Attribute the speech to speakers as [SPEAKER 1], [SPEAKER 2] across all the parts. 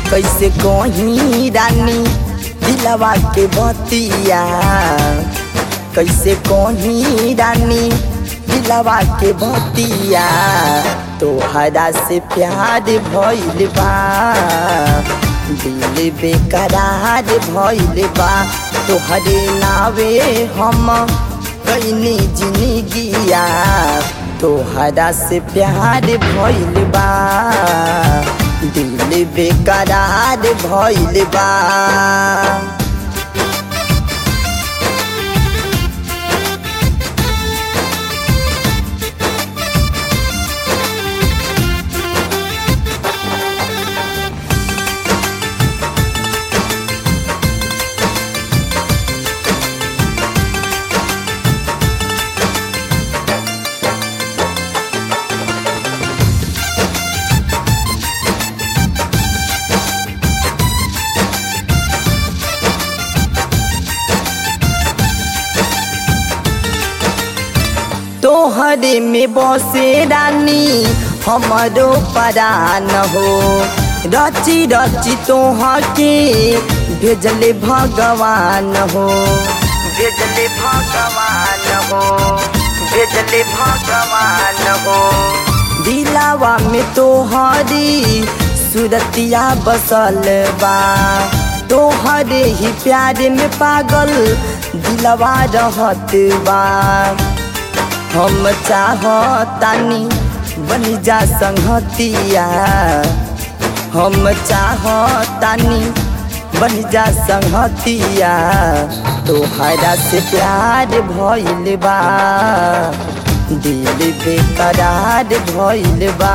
[SPEAKER 1] कैसे कहीं रानी दिलवा के बतिया, कैसे कहीं रानी दिलवा के बतिया। तोहरा से प्यार भइल बा, दिल बेकरार भइल बा। तोहरे नावे हम कइनी जिंदगिया, तोहरा से प्यार भइल बा, दिल बेकरार भइल बा। तोहरे में बसे रानी हमारो परान हो, रची रची तोहके भेजले भगवान हो, भेजले भगवान हो, भेजले भगवान हो। दिलावा में तोहरी सूरतिया बसल बा, तोहरे ही प्यार में पागल दिलवा रहत बा। हम चाहतानी बन जा संगतिया, हम चाहतानी बन जा संगतिया। तोहरा से प्यार भइल बा, दिल बेकरार भइल बा।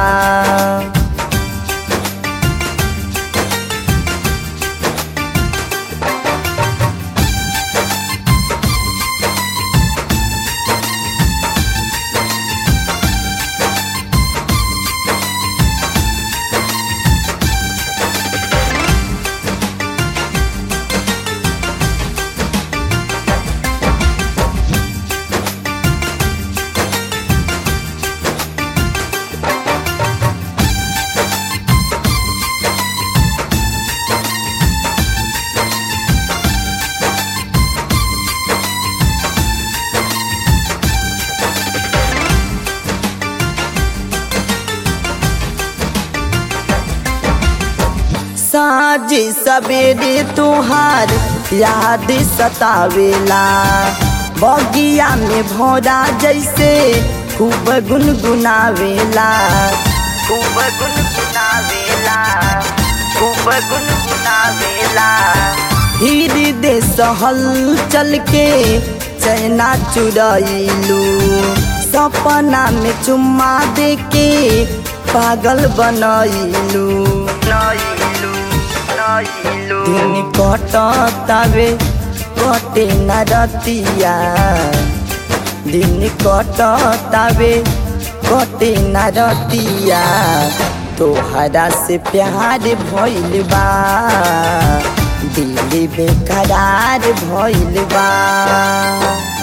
[SPEAKER 1] साँझ सवेरे तोहार याद सतावेला, बगिया में भौरा जैसे खूब गुनगुनावेला, खूब गुनगुनावेला, खूब गुनगुनावेला। हृदय सहल चल के चैना चुरैलू, सपना में चुम्मा दे के पागल बनैलू। दिन कटतावे कटे न रतिया, दिन कटतावे कटे न रतिया। तोहरा से प्यार भइल बा, दिल बेकरार भइल बा।